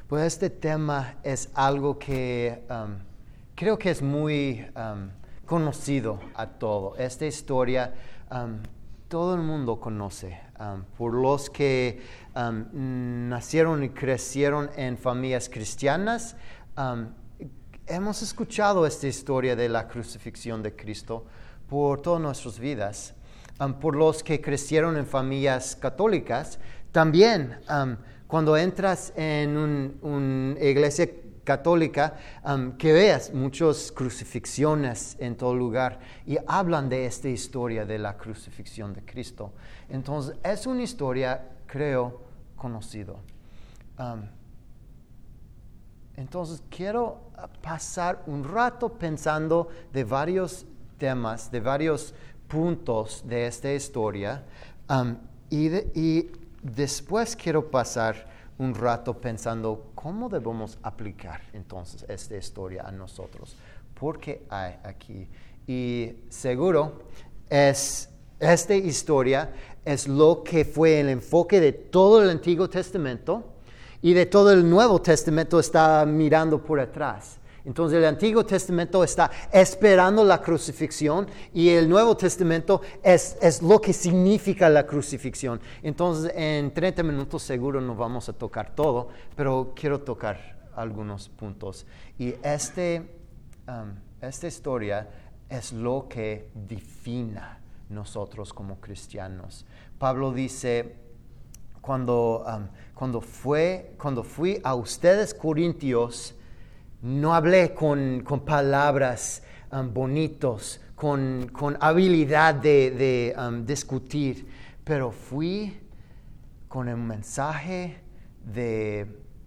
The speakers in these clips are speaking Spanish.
Pues este tema es algo que creo que es muy conocido a todo. Esta historia todo el mundo conoce. Por los que nacieron y crecieron en familias cristianas, hemos escuchado esta historia de la crucifixión de Cristo por todas nuestras vidas. Por los que crecieron en familias católicas, también cuando entras en una iglesia católica, que veas muchas crucifixiones en todo lugar y hablan de esta historia de la crucifixión de Cristo. Entonces, es una historia, creo, conocida. Entonces, quiero pasar un rato pensando de varios temas, de varios puntos de esta historia, y después quiero pasar un rato pensando cómo debemos aplicar entonces esta historia a nosotros. ¿Por qué hay aquí? Y seguro esta historia es lo que fue el enfoque de todo el Antiguo Testamento y de todo el Nuevo Testamento está mirando por atrás. Entonces el Antiguo Testamento está esperando la crucifixión y el Nuevo Testamento es lo que significa la crucifixión. Entonces en 30 minutos seguro no vamos a tocar todo, pero quiero tocar algunos puntos. Y esta historia es lo que define nosotros como cristianos. Pablo dice, cuando fui a ustedes corintios, no hablé con palabras bonitos, con habilidad de discutir, pero fui con el mensaje de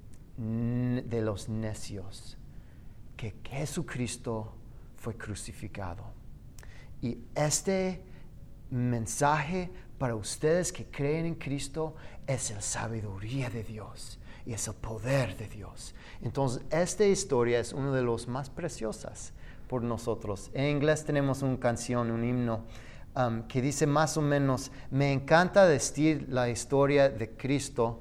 los necios, que Jesucristo fue crucificado. Y este mensaje para ustedes que creen en Cristo es la sabiduría de Dios y es el poder de Dios. Entonces, esta historia es una de las más preciosas por nosotros. En inglés tenemos una canción, un himno, que dice más o menos, me encanta decir la historia de Cristo,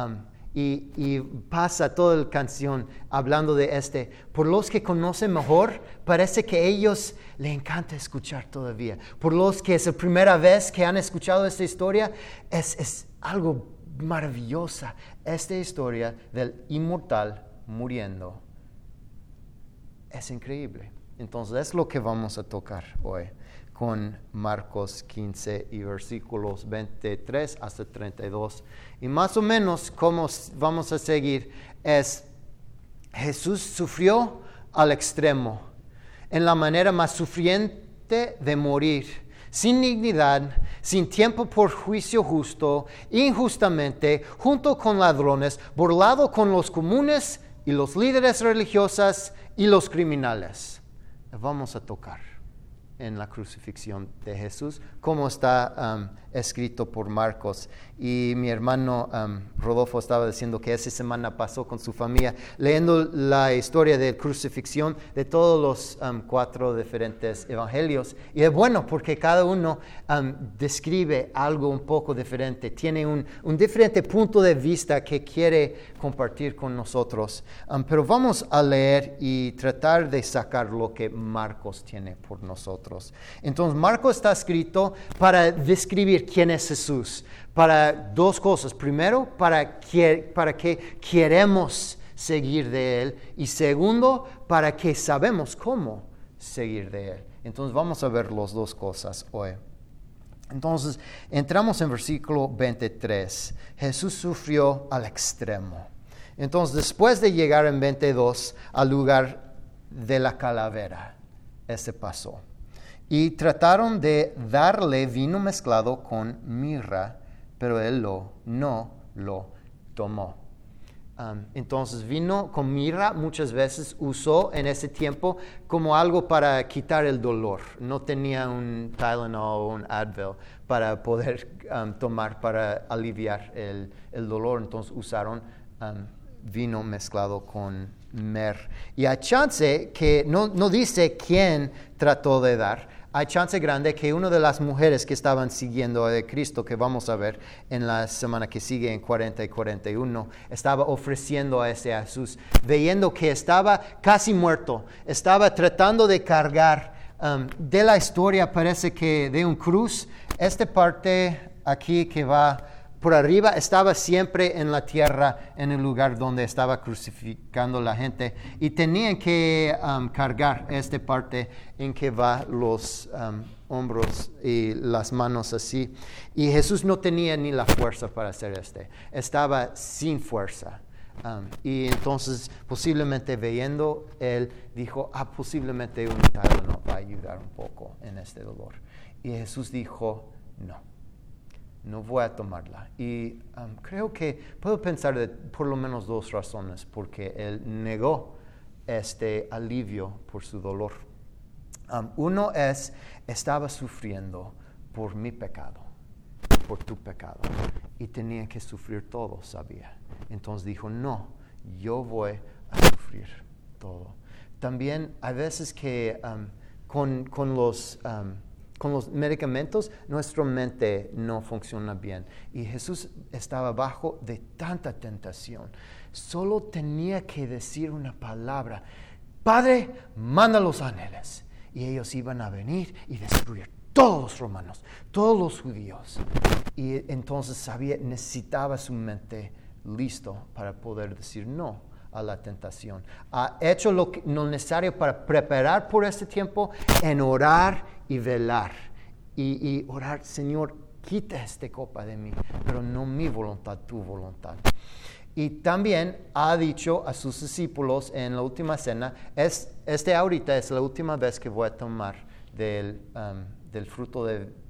y pasa toda la canción hablando de por los que conocen mejor, parece que a ellos les encanta escuchar todavía. Por los que es la primera vez que han escuchado esta historia, es algo maravillosa. Esta historia del inmortal muriendo es increíble. Entonces es lo que vamos a tocar hoy con Marcos 15 y versículos 23 hasta 32. Y más o menos como vamos a seguir es Jesús sufrió al extremo, en la manera más sufriente de morir, sin dignidad, sin tiempo por juicio justo, injustamente, junto con ladrones, burlado con los comunes y los líderes religiosos y los criminales. Vamos a tocar en la crucifixión de Jesús, como está escrito por Marcos. Y mi hermano Rodolfo estaba diciendo que esa semana pasó con su familia leyendo la historia de crucifixión de todos los 4 diferentes evangelios. Y es bueno porque cada uno describe algo un poco diferente, tiene un diferente punto de vista que quiere compartir con nosotros. Pero vamos a leer y tratar de sacar lo que Marcos tiene por nosotros. Entonces Marcos está escrito para describir quién es Jesús, para 2 cosas. Primero, para que queremos seguir de Él, y segundo, para que sabemos cómo seguir de Él. Entonces vamos a ver las 2 cosas hoy. Entonces entramos en versículo 23. Jesús sufrió al extremo. Entonces después de llegar en 22 al lugar de la calavera, pasó. Y trataron de darle vino mezclado con mirra, pero él no lo tomó. Entonces vino con mirra muchas veces usó en ese tiempo como algo para quitar el dolor. No tenía un Tylenol o un Advil para poder tomar para aliviar el dolor. Entonces usaron vino mezclado con mir. Y hay chance que no dice quién trató de dar. hay chance grande que una de las mujeres que estaban siguiendo a Cristo, que vamos a ver en la semana que sigue en 40 y 41, estaba ofreciendo a ese Jesús, viendo que estaba casi muerto, estaba tratando de cargar. De la historia parece que de un cruz, esta parte aquí que va por arriba estaba siempre en la tierra, en el lugar donde estaba crucificando la gente, y tenían que cargar esta parte en que va los hombros y las manos así, y Jesús no tenía ni la fuerza para hacer estaba sin fuerza. Y entonces posiblemente viendo él dijo, posiblemente un talón va a ayudar un poco en este dolor, y Jesús dijo, no voy a tomarla. Y creo que puedo pensar de por lo menos 2 razones porque él negó este alivio por su dolor. Uno es, estaba sufriendo por mi pecado, por tu pecado, y tenía que sufrir todo, sabía. Entonces dijo, no, yo voy a sufrir todo. También hay veces que con los medicamentos, nuestra mente no funciona bien. Y Jesús estaba bajo de tanta tentación. Solo tenía que decir una palabra. Padre, manda a los ángeles. Y ellos iban a venir y destruir todos los romanos, todos los judíos. Y entonces necesitaba su mente listo para poder decir no a la tentación. Ha hecho lo necesario para preparar por este tiempo en orar y velar y orar, Señor, quita esta copa de mí, pero no mi voluntad, tu voluntad. Y también ha dicho a sus discípulos en la última cena, ahorita es la última vez que voy a tomar del fruto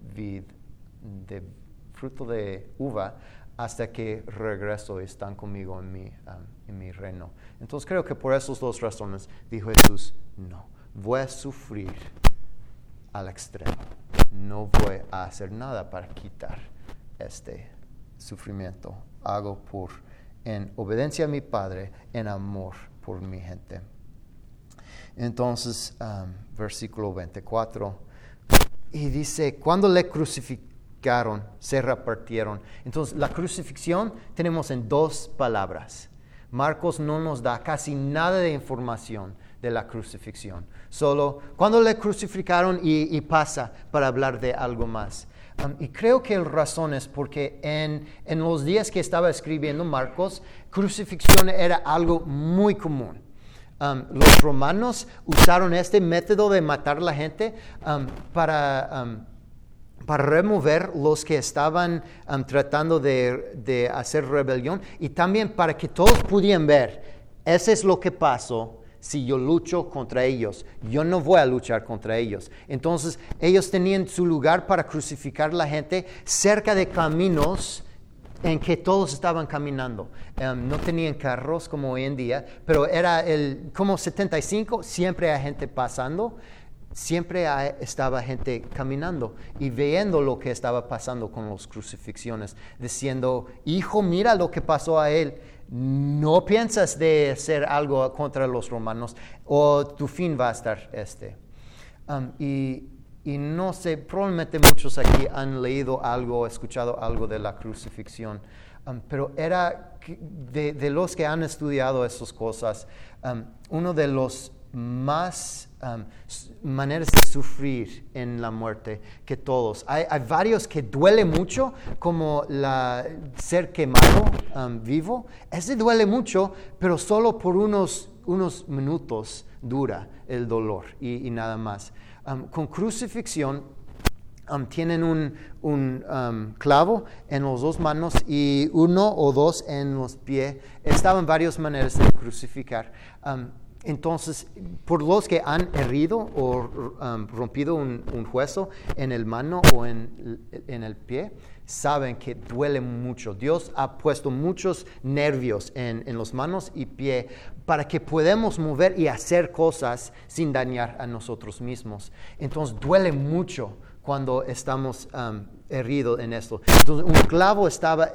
fruto de uva hasta que regreso y están conmigo en mi reino. Entonces creo que por esas 2 razones dijo Jesús, no, voy a sufrir al extremo. No voy a hacer nada para quitar este sufrimiento. Hago en obediencia a mi Padre, en amor por mi gente. Entonces, versículo 24, y dice, cuando le crucificaron, se repartieron. Entonces, la crucifixión tenemos en 2 palabras. Marcos no nos da casi nada de información de la crucifixión. Solo cuando le crucificaron y pasa para hablar de algo más. Y creo que la razón es porque en los días que estaba escribiendo Marcos, crucifixión era algo muy común. Los romanos usaron este método de matar a la gente para remover los que estaban tratando de hacer rebelión, y también para que todos pudieran ver, eso es lo que pasó si yo lucho contra ellos. Yo no voy a luchar contra ellos. Entonces ellos tenían su lugar para crucificar a la gente cerca de caminos en que todos estaban caminando. No tenían carros como hoy en día, pero era como 75, siempre hay gente pasando. Siempre estaba gente caminando y viendo lo que estaba pasando con las crucifixiones, diciendo, hijo, mira lo que pasó a él. No piensas de hacer algo contra los romanos o tu fin va a estar y no sé, probablemente muchos aquí han leído algo, escuchado algo de la crucifixión, pero era de los que han estudiado esas cosas, uno de los más maneras de sufrir en la muerte que todos. Hay varios que duele mucho, como ser quemado vivo. Ese duele mucho, pero solo por unos minutos dura el dolor y nada más. Con crucifixión tienen un clavo en las 2 manos y 1 o 2 en los pies. Estaban varias maneras de crucificar. Entonces, por los que han herido o rompido un hueso en el mano o en el pie, saben que duele mucho. Dios ha puesto muchos nervios en las manos y pie para que podamos mover y hacer cosas sin dañar a nosotros mismos. Entonces, duele mucho cuando estamos heridos en esto. Entonces un clavo está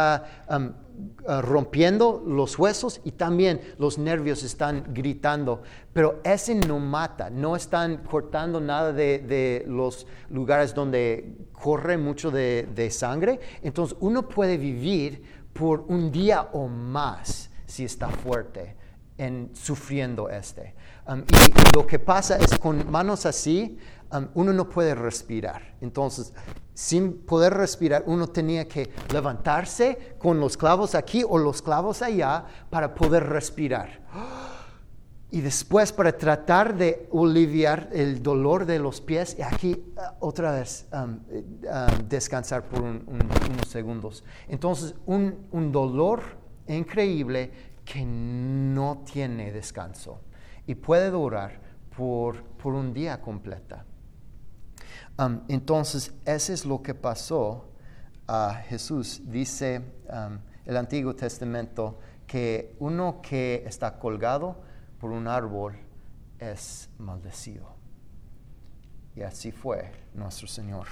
rompiendo los huesos y también los nervios están gritando, pero ese no mata, no están cortando nada de los lugares donde corre mucho de sangre. Entonces uno puede vivir por un día o más si está fuerte sufriendo y lo que pasa es con manos así, uno no puede respirar. Entonces, sin poder respirar, uno tenía que levantarse con los clavos aquí o los clavos allá para poder respirar. Y después, para tratar de aliviar el dolor de los pies, y aquí otra vez descansar por unos segundos. Entonces, un dolor increíble que no tiene descanso y puede durar por un día completa. Entonces, eso es lo que pasó a Jesús. Dice el Antiguo Testamento que uno que está colgado por un árbol es maldecido. Y así fue nuestro Señor.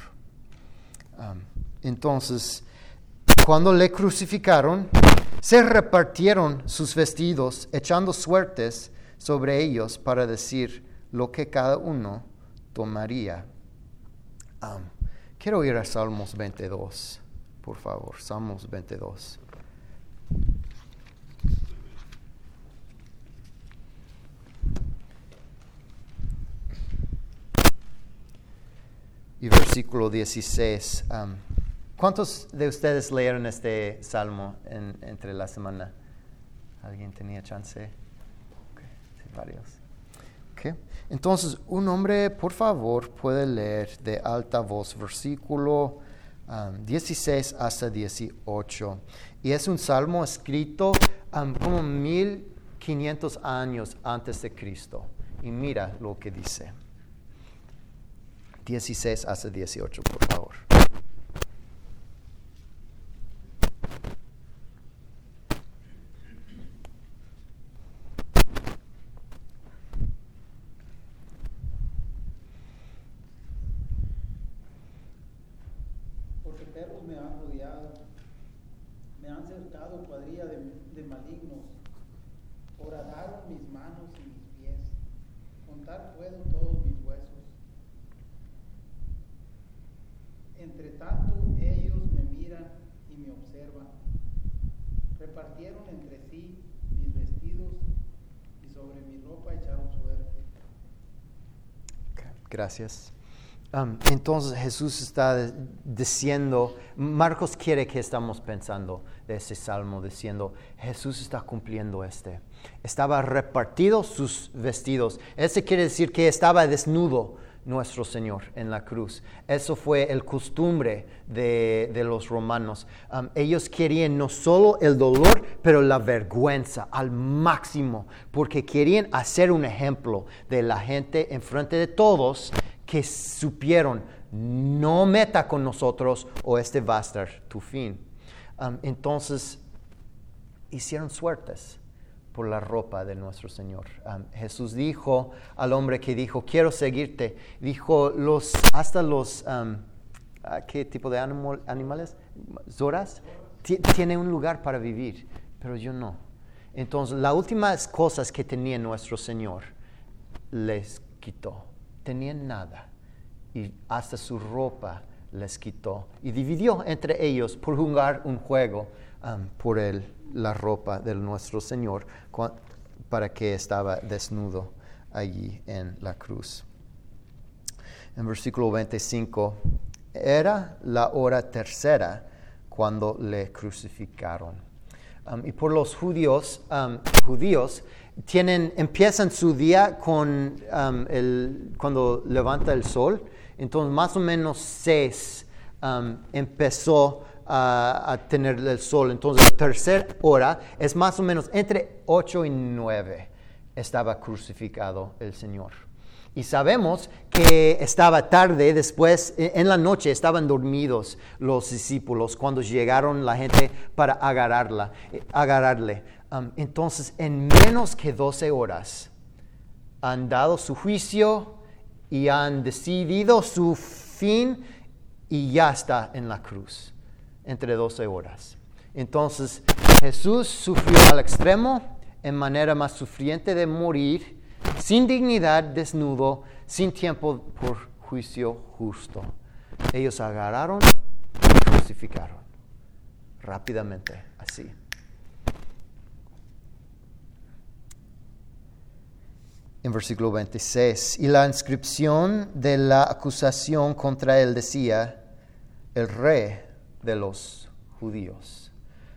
Entonces, cuando le crucificaron, se repartieron sus vestidos, echando suertes sobre ellos para decir lo que cada uno tomaría. Quiero ir a Salmos 22, por favor, Salmos 22. Y versículo 16. ¿Cuántos de ustedes leyeron este salmo entre la semana? ¿Alguien tenía chance? Okay, sí, varios. Okay. Entonces, un hombre, por favor, puede leer de alta voz versículo 16 hasta 18. Y es un salmo escrito como 1500 años antes de Cristo. Y mira lo que dice. 16 hasta 18, por favor. Porque perros me han rodeado, me han cercado cuadrilla de malignos, horadaron mis manos y mis pies, contar puedo todos mis huesos. Entre tanto ellos me miran y me observan, repartieron entre sí mis vestidos y sobre mi ropa echaron suerte. Okay, gracias. Entonces Jesús está diciendo, Marcos quiere que estamos pensando de ese salmo, diciendo, Jesús está cumpliendo Estaba repartido sus vestidos. Eso quiere decir que estaba desnudo nuestro Señor en la cruz. Eso fue el costumbre de los romanos. Ellos querían no solo el dolor, pero la vergüenza al máximo, porque querían hacer un ejemplo de la gente en frente de todos, que supieron, no meta con nosotros o va a estar tu fin. Entonces, hicieron suertes por la ropa de nuestro Señor. Jesús dijo al hombre que dijo, quiero seguirte, dijo, hasta los, ¿qué tipo de animales? Zoras, tienen un lugar para vivir, pero yo no. Entonces, las últimas cosas que tenía nuestro Señor, les quitó. Tenían nada y hasta su ropa les quitó y dividió entre ellos por jugar un juego por la ropa de nuestro Señor para que estaba desnudo allí en la cruz. En versículo 25, era la hora tercera cuando le crucificaron. Y por los judíos empiezan su día con cuando levanta el sol. Entonces más o menos 6 empezó a tener el sol. Entonces la tercera hora es más o menos entre 8 y 9 estaba crucificado el Señor. Y sabemos que estaba tarde, después en la noche estaban dormidos los discípulos cuando llegaron la gente para agarrarle. Entonces en menos que 12 horas han dado su juicio y han decidido su fin y ya está en la cruz, entre 12 horas. Entonces, Jesús sufrió al extremo, en manera más sufriente de morir, sin dignidad, desnudo, sin tiempo por juicio justo. Ellos agarraron y crucificaron rápidamente, así. En versículo 26, y la inscripción de la acusación contra él decía, el rey de los judíos.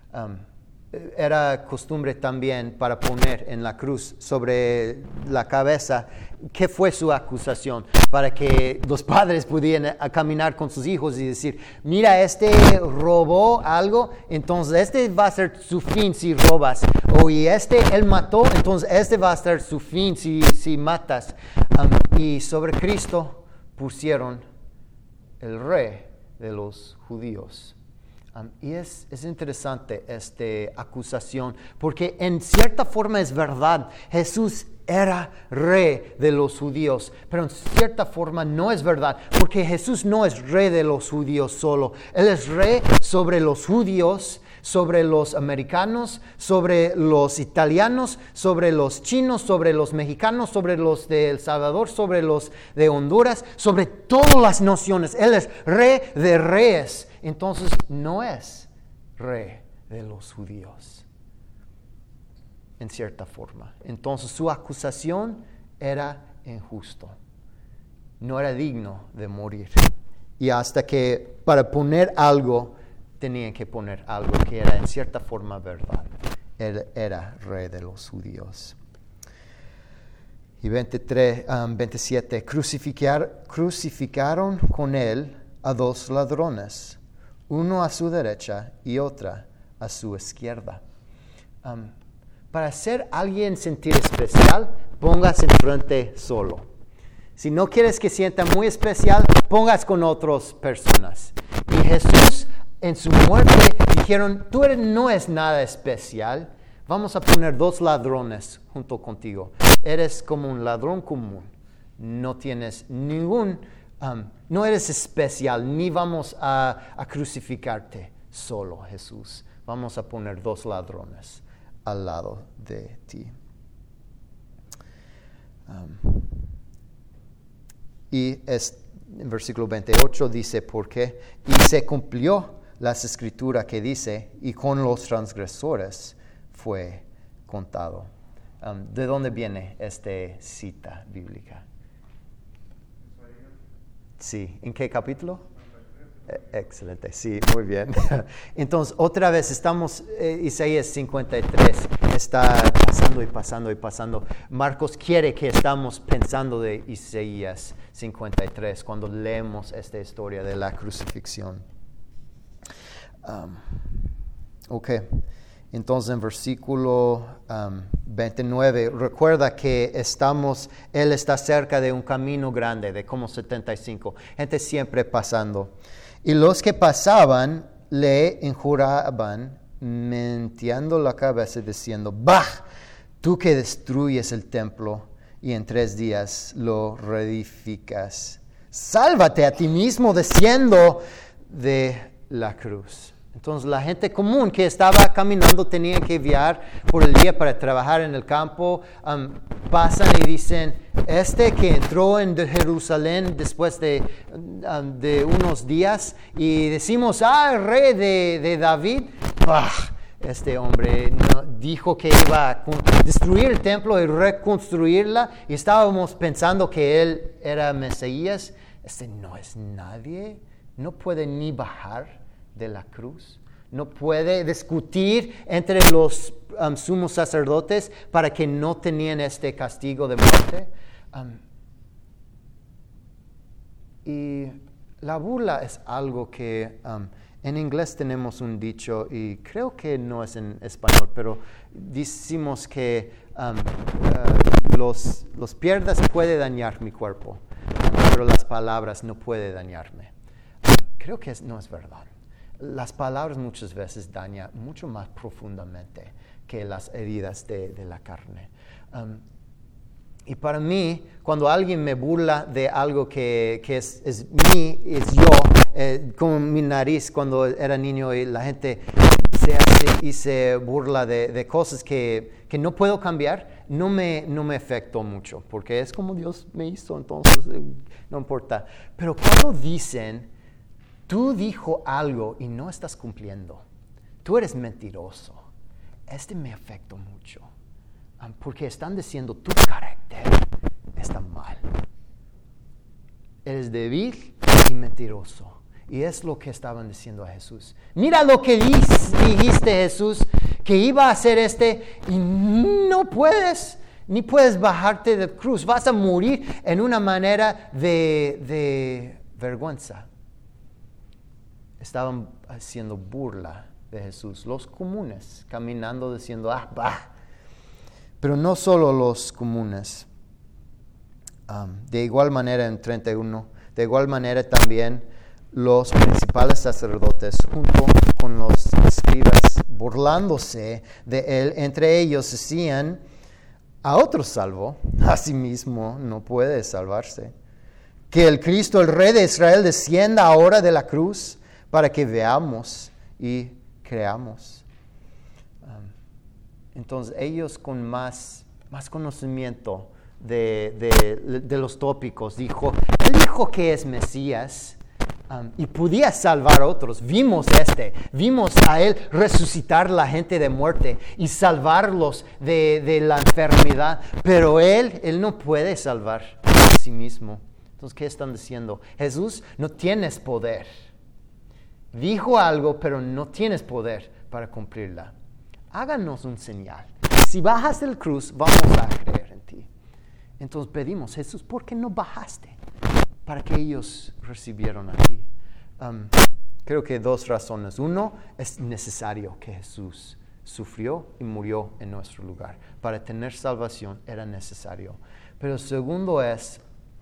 Era costumbre también para poner en la cruz sobre la cabeza qué fue su acusación, para que los padres pudieran caminar con sus hijos y decir, mira, este robó algo, entonces este va a ser su fin si robas, o y él mató, entonces este va a ser su fin si matas. Y sobre Cristo pusieron el rey de los judíos. Y es interesante esta acusación, porque en cierta forma es verdad, Jesús era rey de los judíos, pero en cierta forma no es verdad, porque Jesús no es rey de los judíos solo, Él es rey sobre los judíos, sobre los americanos, sobre los italianos, sobre los chinos, sobre los mexicanos, sobre los de El Salvador, sobre los de Honduras, sobre todas las naciones. Él es rey de reyes. Entonces no es rey de los judíos, en cierta forma. Entonces su acusación era injusto. No era digno de morir. Y hasta que para poner algo, tenían que poner algo que era en cierta forma verdad. Él era rey de los judíos. Y 27, crucificaron con él a 2 ladrones, uno a su derecha y otra a su izquierda. Para hacer a alguien sentir especial, pongas enfrente solo. Si no quieres que sienta muy especial, pongas con otras personas. Y Jesús, en su muerte, dijeron, tú no es nada especial, vamos a poner 2 ladrones junto contigo. Eres como un ladrón común, no tienes no eres especial, ni vamos a crucificarte solo, Jesús. Vamos a poner 2 ladrones al lado de ti. En versículo 28 dice, ¿por qué? Y se cumplió las escrituras que dice, y con los transgresores fue contado. ¿De dónde viene esta cita bíblica? Sí, ¿en qué capítulo? Excelente, sí, muy bien. Entonces, otra vez estamos, Isaías 53, está pasando y pasando y pasando. Marcos quiere que estamos pensando de Isaías 53 cuando leemos esta historia de la crucifixión. Entonces en versículo 29, recuerda que Él está cerca de un camino grande, de como 75, gente siempre pasando. Y los que pasaban le injuraban, mintiendo la cabeza, diciendo, bah, tú que destruyes el templo y en 3 días lo reedificas, sálvate a ti mismo desciendo de la cruz. Entonces la gente común que estaba caminando tenía que viajar por el día para trabajar en el campo, pasan y dicen, que entró en Jerusalén después de unos días y decimos, el rey de David, este hombre dijo que iba a destruir el templo y reconstruirla y estábamos pensando que él era Mesías. No es nadie, no puede ni bajar de la cruz, no puede discutir entre los sumos sacerdotes para que no tenían este castigo de muerte. Y la burla es algo que en inglés tenemos un dicho, y creo que no es en español, pero decimos que los piedras pueden dañar mi cuerpo, pero las palabras no pueden dañarme. Creo que no es verdad. Las palabras muchas veces dañan mucho más profundamente que las heridas de la carne. Y para mí, cuando alguien me burla de algo que es yo, con mi nariz cuando era niño y la gente se hace y se burla de cosas que no puedo cambiar, no me afectó mucho, porque es como Dios me hizo, entonces no importa. Pero cuando dicen, tú dijo algo y no estás cumpliendo, tú eres mentiroso, me afectó mucho. Porque están diciendo tu carácter está mal. Eres débil y mentiroso. Y es lo que estaban diciendo a Jesús. Mira lo que dijiste, Jesús, que iba a hacer y no puedes, ni puedes bajarte de cruz. Vas a morir en una manera de vergüenza. Estaban haciendo burla de Jesús. Los comunes, caminando diciendo, bah. Pero no solo los comunes. De igual manera en 31, de igual manera también los principales sacerdotes junto con los escribas, burlándose de él, entre ellos decían, a otro salvo, a sí mismo no puede salvarse. Que el Cristo, el Rey de Israel, descienda ahora de la cruz para que veamos y creamos. Entonces ellos con más conocimiento de los tópicos, él dijo que es Mesías y podía salvar a otros. Vimos a él resucitar a la gente de muerte y salvarlos de la enfermedad, pero él no puede salvar a sí mismo. Entonces, ¿qué están diciendo? Jesús, no tienes poder. Dijo algo, pero no tienes poder para cumplirla. Háganos un señal. Si bajas del cruz, vamos a creer en ti. Entonces pedimos, Jesús, ¿por qué no bajaste? Para que ellos recibieran a ti. Creo que 2 razones. Uno, es necesario que Jesús sufrió y murió en nuestro lugar. Para tener salvación era necesario. Pero segundo es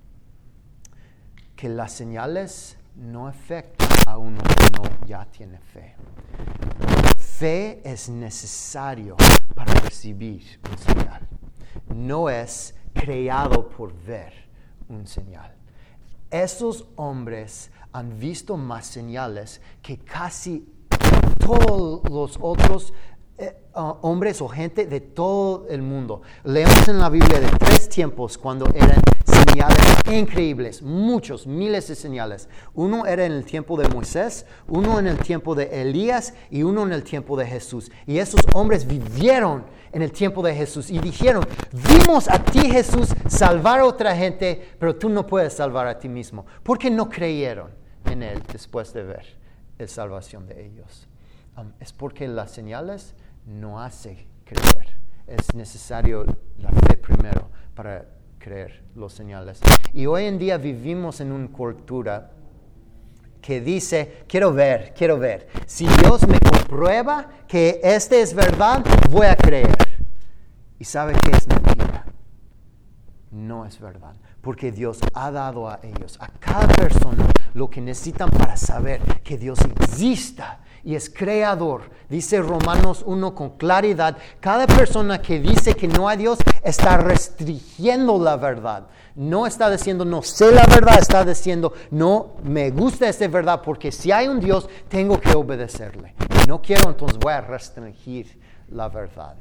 que las señales no afectan a uno que no ya tiene fe. Fe es necesario para recibir un señal. No es creado por ver un señal. Esos hombres han visto más señales que casi todos los otros hombres o gente de todo el mundo. Leemos en la Biblia de 3 tiempos cuando eran señales increíbles, muchos, miles de señales. Uno era en el tiempo de Moisés, uno en el tiempo de Elías y uno en el tiempo de Jesús. Y esos hombres vivieron en el tiempo de Jesús y dijeron, vimos a ti, Jesús, salvar a otra gente, pero tú no puedes salvar a ti mismo. ¿Por qué no creyeron en él después de ver la salvación de ellos? Es porque las señales no hacen creer. Es necesario la fe primero para creer los señales. Y hoy en día vivimos en una cultura que dice, quiero ver. Si Dios me comprueba que es verdad, voy a creer. ¿Y sabe qué es mentira? No es verdad. Porque Dios ha dado a ellos, a cada persona, lo que necesitan para saber que Dios exista y es creador. Dice Romanos 1 con claridad, cada persona que dice que no hay Dios está restringiendo la verdad. No está diciendo no sé la verdad, está diciendo no me gusta esta verdad porque si hay un Dios tengo que obedecerle. Y no quiero, entonces voy a restringir la verdad.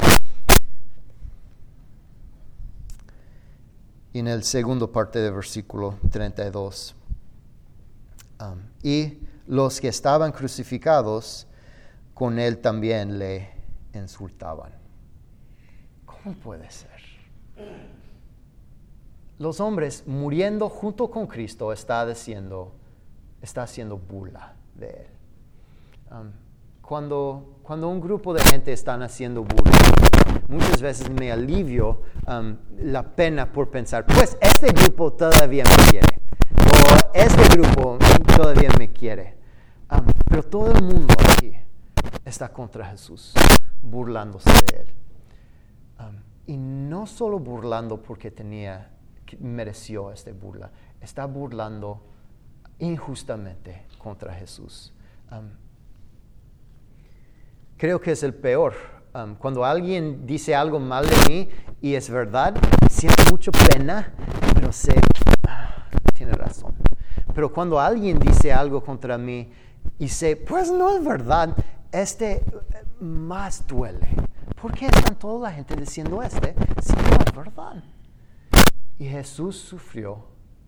Y en el segundo parte del versículo 32. Y los que estaban crucificados con él también le insultaban. ¿Cómo puede ser? Los hombres muriendo junto con Cristo está haciendo burla de él. Cuando un grupo de gente están haciendo burla, muchas veces me alivio la pena por pensar, pues este grupo todavía me quiere, o este grupo todavía me quiere. Pero todo el mundo aquí está contra Jesús, burlándose de él. Y no solo burlando porque mereció esta burla, está burlando injustamente contra Jesús. Creo que es el peor. Cuando alguien dice algo mal de mí y es verdad, siento mucha pena, pero sé, tiene razón. Pero cuando alguien dice algo contra mí y sé, pues no es verdad, más duele. ¿Por qué están toda la gente diciendo si no es verdad? Y Jesús sufrió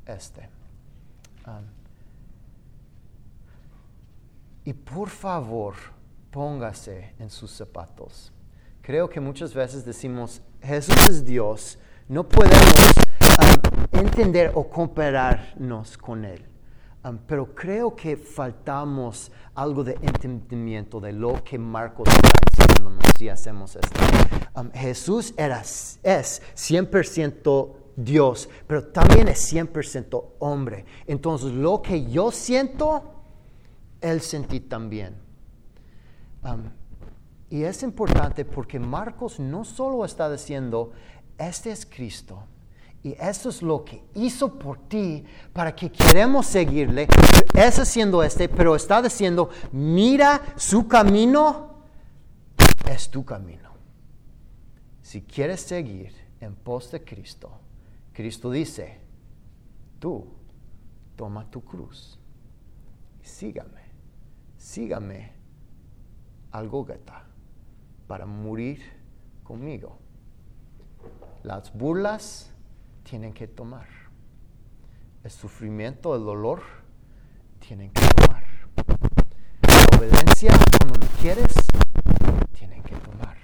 y por favor, póngase en sus zapatos. Creo que muchas veces decimos, Jesús es Dios, no podemos entender o compararnos con Él. Pero creo que faltamos algo de entendimiento de lo que Marcos está enseñándonos si hacemos esto. Jesús es 100% Dios, pero también es 100% hombre. Entonces, lo que yo siento, Él sentí también. Y es importante porque Marcos no solo está diciendo, este es Cristo, y esto es lo que hizo por ti para que queremos seguirle. Es haciendo pero está diciendo, mira, su camino es tu camino. Si quieres seguir en pos de Cristo, Cristo dice, tú toma tu cruz y sígame al Gólgota para morir conmigo. Las burlas tienen que tomar. El sufrimiento, el dolor, tienen que tomar. La obediencia, cuando no quieres, tienen que tomar.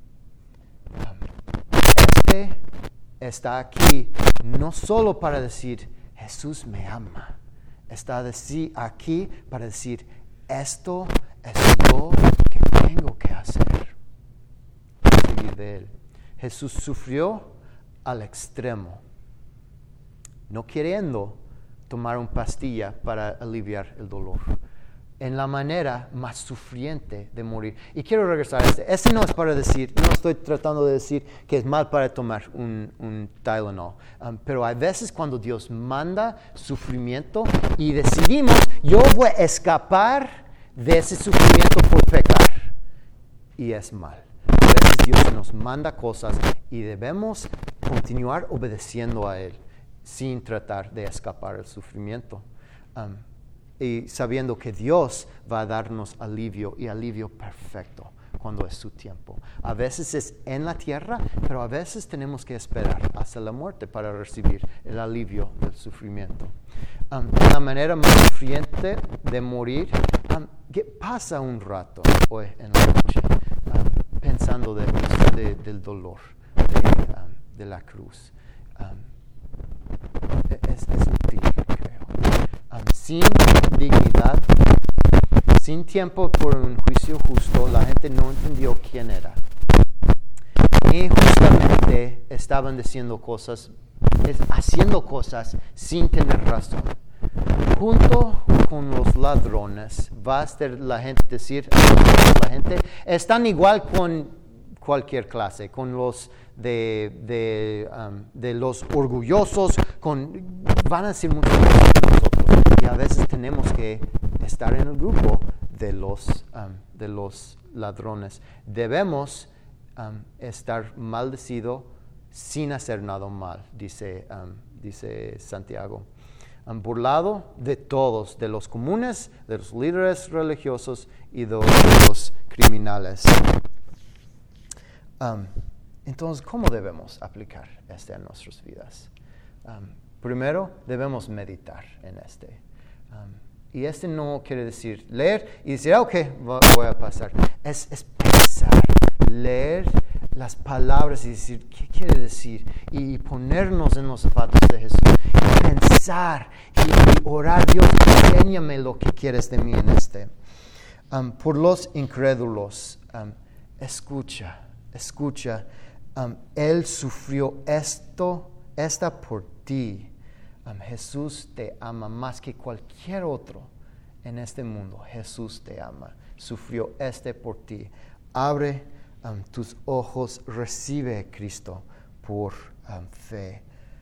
Está aquí no solo para decir, Jesús me ama. Está aquí para decir, esto es lo que tengo que hacer. Seguir de Él. Jesús sufrió al extremo, no queriendo tomar una pastilla para aliviar el dolor, en la manera más sufriente de morir. Y quiero regresar a este no es para decir, no estoy tratando de decir que es mal para tomar un Tylenol, pero hay veces cuando Dios manda sufrimiento y decidimos, yo voy a escapar de ese sufrimiento por pecar, y es mal. A veces Dios nos manda cosas y debemos continuar obedeciendo a Él sin tratar de escapar del sufrimiento. Y sabiendo que Dios va a darnos alivio y alivio perfecto cuando es su tiempo. A veces es en la tierra, pero a veces tenemos que esperar hasta la muerte para recibir el alivio del sufrimiento. La manera más sufriente de morir, que pasa un rato hoy en la noche pensando del dolor de la cruz. Es útil, creo. Sin dignidad, sin tiempo por un juicio justo, la gente no entendió quién era. Y justamente estaban haciendo cosas sin tener razón. Junto con los ladrones, va a estar la gente están igual con cualquier clase, con los de los orgullosos, van a decir muchas cosas de nosotros, y a veces tenemos que estar en el grupo de los ladrones. Debemos estar maldecidos sin hacer nada mal, dice Santiago. Burlado de todos, de los comunes, de los líderes religiosos y de los criminales. Entonces, ¿cómo debemos aplicar a nuestras vidas? Primero, debemos meditar en y no quiere decir leer y decir, ok, voy a pasar. Es pensar, leer las palabras y decir, ¿qué quiere decir? Y ponernos en los zapatos de Jesús. Y pensar y orar, Dios, enséñame lo que quieres de mí en por los incrédulos, escucha. Él sufrió esta por ti. Jesús te ama más que cualquier otro en este mundo. Jesús te ama. Sufrió por ti. Abre tus ojos, recibe a Cristo por fe.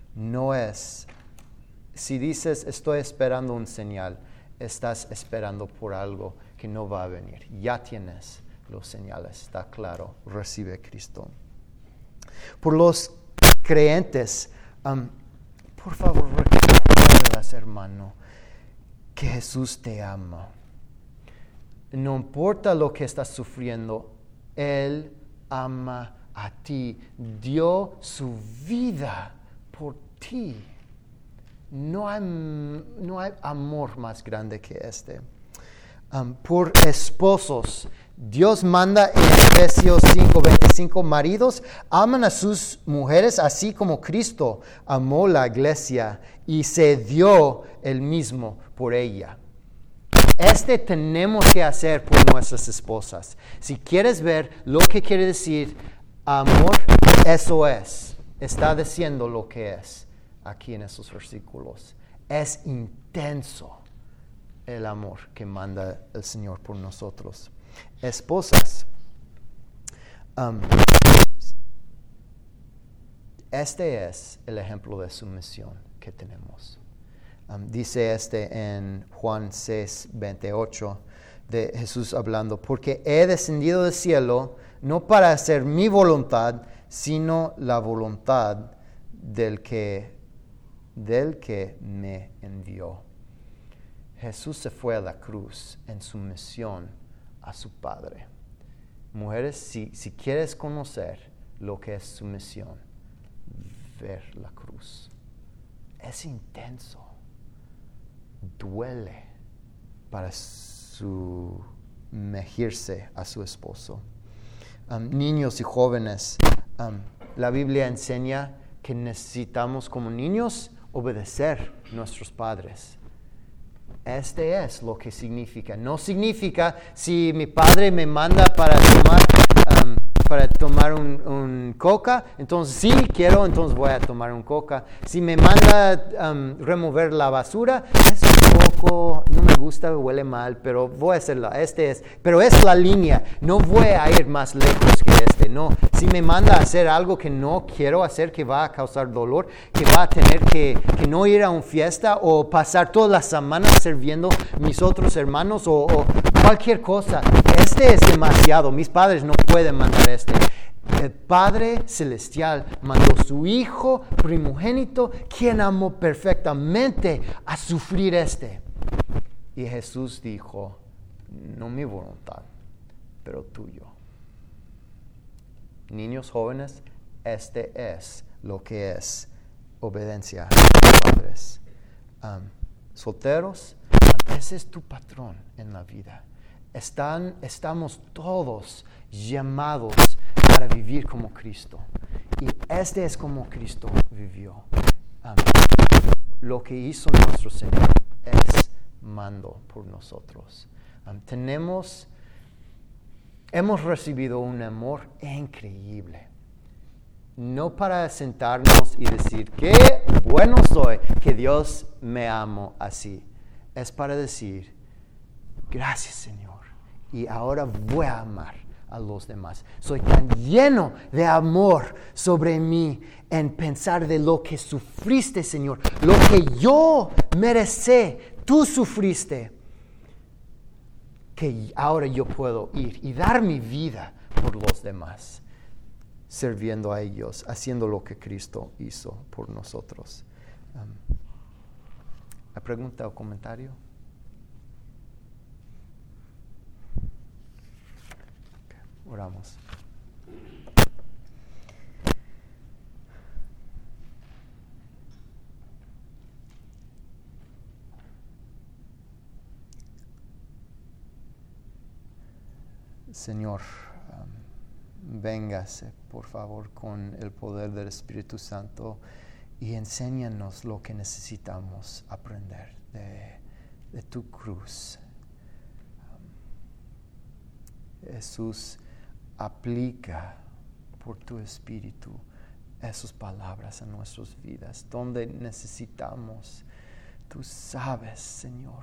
Si dices, estoy esperando un señal, estás esperando por algo que no va a venir. Ya tienes los señales, está claro, recibe a Cristo. Por los creyentes, por favor, recuerdas, hermano, que Jesús te ama. No importa lo que estás sufriendo, Él ama a ti. Dio su vida por ti. No hay amor más grande que este. Por esposos, Dios manda en Efesios 5:25, maridos, aman a sus mujeres así como Cristo amó la iglesia y se dio él mismo por ella. Tenemos que hacer por nuestras esposas. Si quieres ver lo que quiere decir amor, eso es. Está diciendo lo que es aquí en esos versículos. Es intenso el amor que manda el Señor por nosotros. Esposas, este es el ejemplo de sumisión que tenemos. Dice en Juan 6:28 de Jesús hablando, porque he descendido del cielo no para hacer mi voluntad, sino la voluntad del que me envió. Jesús se fue a la cruz en sumisión a su Padre. Mujeres, si quieres conocer lo que es sumisión, ver la cruz. Es intenso. Duele para sumergirse a su esposo. Niños y jóvenes, la Biblia enseña que necesitamos como niños obedecer a nuestros padres. Es lo que significa. No significa si mi padre me manda para tomar un coca, entonces sí quiero, entonces voy a tomar un coca. Si me manda remover la basura, es un poco, no me gusta, huele mal, pero voy a hacerlo. Pero es la línea, no voy a ir más lejos que no. Si me manda a hacer algo que no quiero hacer, que va a causar dolor, que va a tener que no ir a una fiesta o pasar todas las semanas sirviendo mis otros hermanos o cualquier cosa. Es demasiado. Mis padres no pueden mandar El Padre Celestial mandó su Hijo primogénito, quien amó perfectamente, a sufrir Y Jesús dijo, no mi voluntad, pero tuyo. Niños jóvenes, es lo que es obediencia a los padres. Solteros, ese es tu patrón en la vida. Estamos todos llamados para vivir como Cristo. Y es como Cristo vivió. Lo que hizo nuestro Señor es mando por nosotros. Hemos recibido un amor increíble. No para sentarnos y decir, qué bueno soy, que Dios me amó así. Es para decir, gracias Señor, y ahora voy a amar a los demás. Soy tan lleno de amor sobre mí en pensar de lo que sufriste, Señor, lo que yo merecí, tú sufriste, que ahora yo puedo ir y dar mi vida por los demás, sirviendo a ellos, haciendo lo que Cristo hizo por nosotros. ¿Hay pregunta o comentario? Okay, oramos. Señor, véngase por favor con el poder del Espíritu Santo y enséñanos lo que necesitamos aprender de tu cruz. Jesús, aplica por tu Espíritu esas palabras a nuestras vidas, donde necesitamos. Tú sabes, Señor.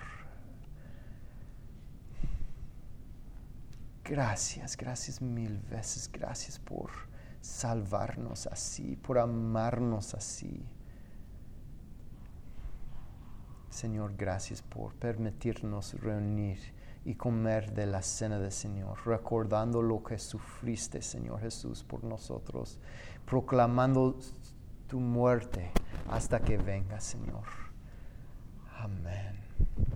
Gracias mil veces, gracias por salvarnos así, por amarnos así. Señor, gracias por permitirnos reunir y comer de la cena del Señor, recordando lo que sufriste, Señor Jesús, por nosotros, proclamando tu muerte hasta que venga, Señor. Amén.